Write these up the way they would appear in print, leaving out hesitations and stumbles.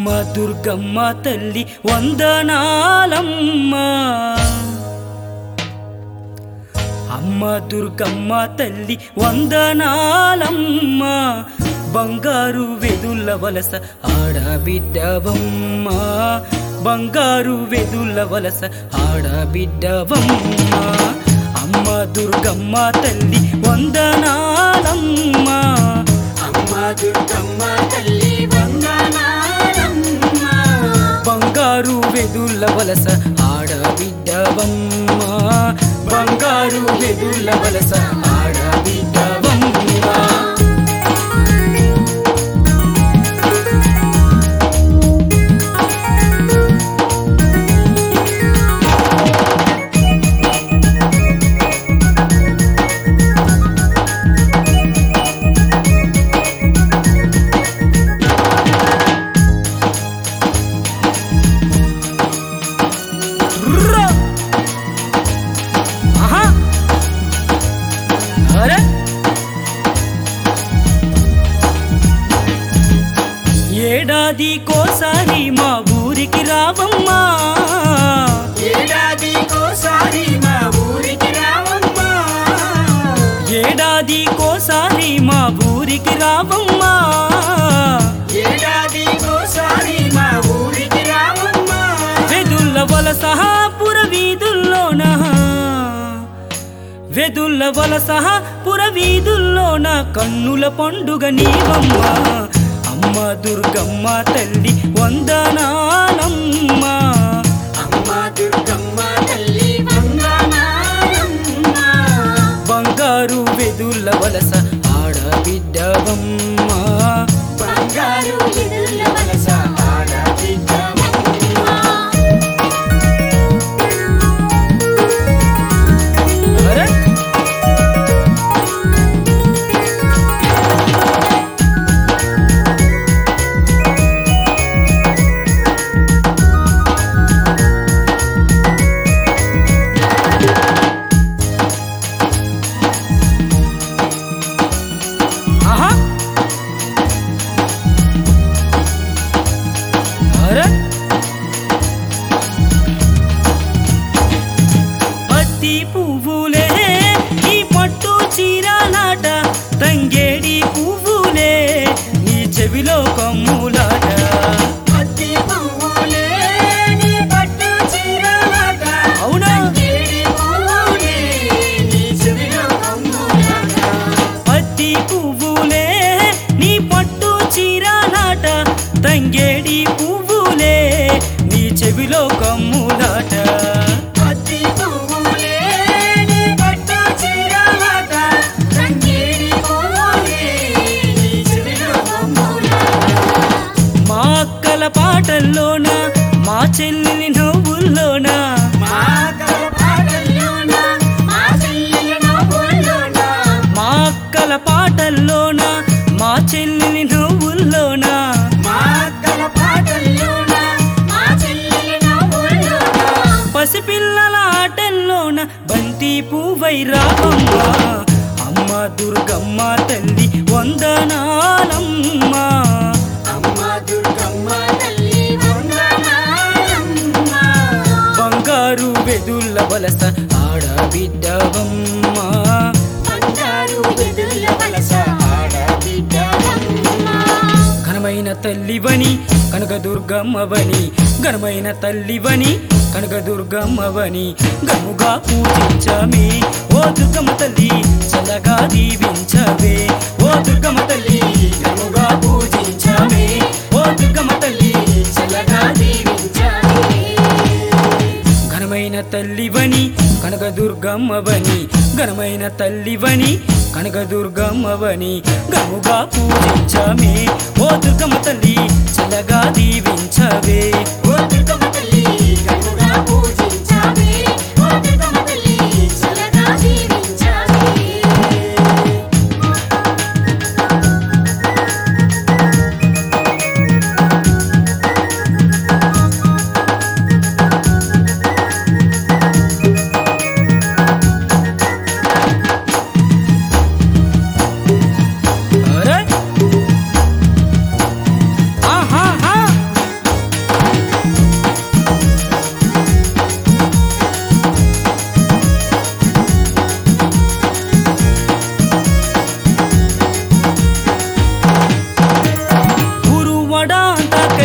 అమ్మ దుర్గమ్మ తల్లి వందనాలమ్మ. అమ్మ దుర్గమ్మ తల్లి వందనాలమ్మ. బంగారు వెదుల వలస ఆడబిడ్డవమ్మ. బంగారు వెదుల వలస ఆడబిడ్డవమ్మ. అమ్మ దుర్గమ్మ తల్లి వందనాలమ్మ. అమ్మ దుర్గమ్మ తల్లి వందనాలమ్మ. బంగారు వెదుల వలస ఆడబిడ్డవమ్మ. బంగారు వెదుల వలస ఆడబిడ్డవమ్మ. ఏడాదికోసారి మా ఊరికి రావమ్మా. ఏడాదికోసారి మా ఊరికి రావమ్మా. ఏడాదికోసారి మా ఊరికి రావమ్మా. ఏడాదికోసారి మా ఊరికి రావమ్మా. వెదుల్ల వలస పుర వీధుల్లోన, వెదుల్ల వలస పుర వీధుల్లోన కన్నుల పండుగ నీవమ్మ. అమ్మ దుర్గమ్మ తల్లి వందనాలమ్మ. అమ్మ దుర్గమ్మ తల్లి వందనాలమ్మ. బంగారు వెదుల వలస ఆడబిడ్డవమ్మ. బంగారు వెదుల వలస ఆడబిడ్డవమ్మ. అరే పత్తి పువ్వులే నీ పట్టు చీరలాట, తంగేడి పువ్వులే నీ చెవిలో కమ్ములాట. పత్తి పువ్వులే నీ పట్టు చీరలాట, అవునా? తంగేడి పువ్వులే నీ చెవిలో కమ్ములాట. పత్తి పువ్వులే నీ పట్టు చీరలాట, తంగేడి పువ్వులే నీ చెవిలో కమ్ములాట. పత్తి పువ్వులే నీ పట్టు చీరలాట, తంగేడి పువ్వులే నీ చెవిలో కమ్ములాట. మా అక్కల పాటల్లోన, మా చెల్లి నవ్వుల్లోన, మా అక్కల పాటల్లోన, మా చెల్లెల నవ్వుల్లోన, మా అక్కల పాటల్లోన, మా చెల్లి నవ్వుల్లోన, మా అక్కల పాటల్లోన, మా చెల్లెల నవ్వుల్లోన, పసిపిల్లల ఆటల్లోన బంతి పువ్వై రావమ్మ. అమ్మ దుర్గమ్మ తల్లి వందనాలమ్మ. అమ్మ దుర్గమ్మ తల్లి వందనాలమ్మ. బంగారు వెదుల వలస ఆడబిడ్డవమ్మ. బంగారు వెదుల వలస ఆడబిడ్డవమ్మ. ఘనమైన తల్లివని కనకదుర్గమ్మవని, ఘనమైన తల్లివని కనకదుర్గమ్మవని గనుగా పూజించమే. ఓ దుర్గమ్మ తల్లి చల్లగా దీవించవే. ఓ దుర్గమ్మ తల్లి గనుగా పూజించమే. ఓ దుర్గమ్మ తల్లి చల్లగా దీవించవే. ఘనమైన తల్లివని కనకదుర్గమ్మవని, ఘనమైన తల్లివని కనకదుర్గమ్మవని గనుగా పూజించమే. ఓ దుర్గమ్మ తల్లి చల్లగా దీవించవే. ఓ దుర్గమ్మ తల్లి గనుగా పూజించవే. ఓ దుర్గమ్మ తల్లి చల్లగా దీవించవే.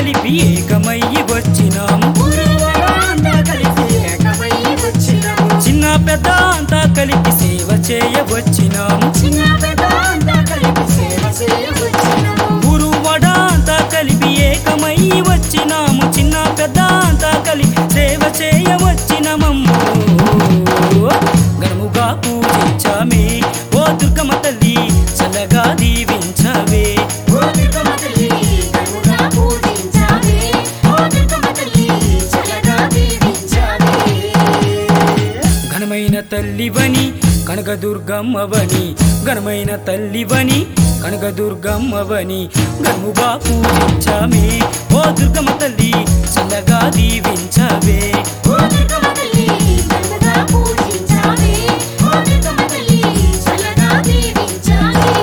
కలిపి ఏకమయ్యి వచ్చినాము ఊరువాడంతా కలిసి ఏకమై వచ్చినాము. చిన్న పెద్ద అంతా కలిపి సేవ చేయవచ్చినాము చిన్న పెద్ద అంతా కలిపి సేవ చేయవచ్చినాము. ఊరు వడ అంతా కలిపి ఏకమై వచ్చినాము చిన్న పెద్ద అంతా కలిపి సేవ చేయవచ్చినమమ్ము ఘనముగా పూజించామే ఓ దుర్గమ్మ తల్లి చల్లగా దీవించవే ఓ దుర్గమ్మ తల్లి ఘనముగా పూజించావే. ఓ దుర్గమ్మ తల్లి చల్లగా దీవించావే. ఘనమైన తల్లివని కనకదుర్గమ్మవని ఘనమైన తల్లివని కనకదుర్గమ్మవని ఘనముగా పూజించామే ఓ దుర్గమ్మ తల్లి చల్లగా దీవించవే ఓ దుర్గమ్మ తల్లి ఘనముగా పూజించావే. ఓ దుర్గమ్మ తల్లి చల్లగా దీవించావే.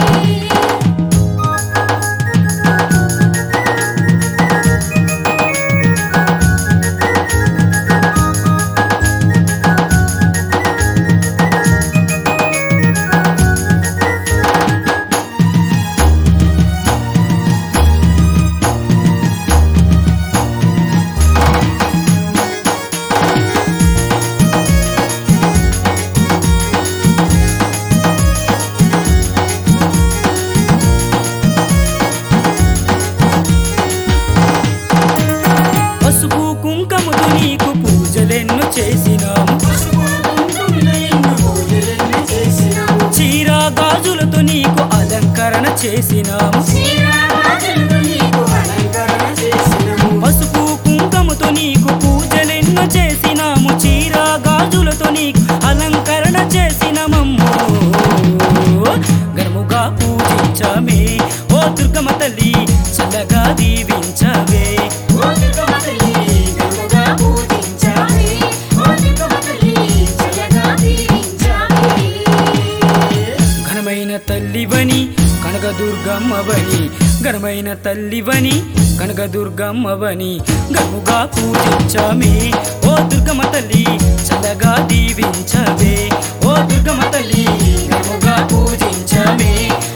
పసుపు కుంకముతో నీకు పూజలెన్ను చేసినాము పసుపు కుంకుమలెన్నో పూజలెన్నో చేసినాము. చీర గాజులతో నీకు అలంకరణ చేసినాము శ్రీరామరాజులతో నీకు అలంకరణ చేసినాము. పసుపు కుంకముతో నీకు పూజలెన్నో చేసినాము చీర గాజులతో నీకు అలంకరణ చేసినమమ్ము ఘనముగా పూజించామే ఓ దుర్గమ్మ తల్లి చల్లగా దీవించవే ఓ దుర్గమ్మ తల్లి ఘనముగా పూజించావే. ఓ దుర్గమ్మ తల్లి చల్లగా దీవించావే. ఘనమైన తల్లివని కనకదుర్గమ్మవని ఘనమైన తల్లివని కనకదుర్గమ్మవని ఘనముగా పూజించామే ఓ దుర్గమ్మ తల్లి చల్లగా దీవించవే ఓ దుర్గమ్మ తల్లి ఘనముగా పూజించామే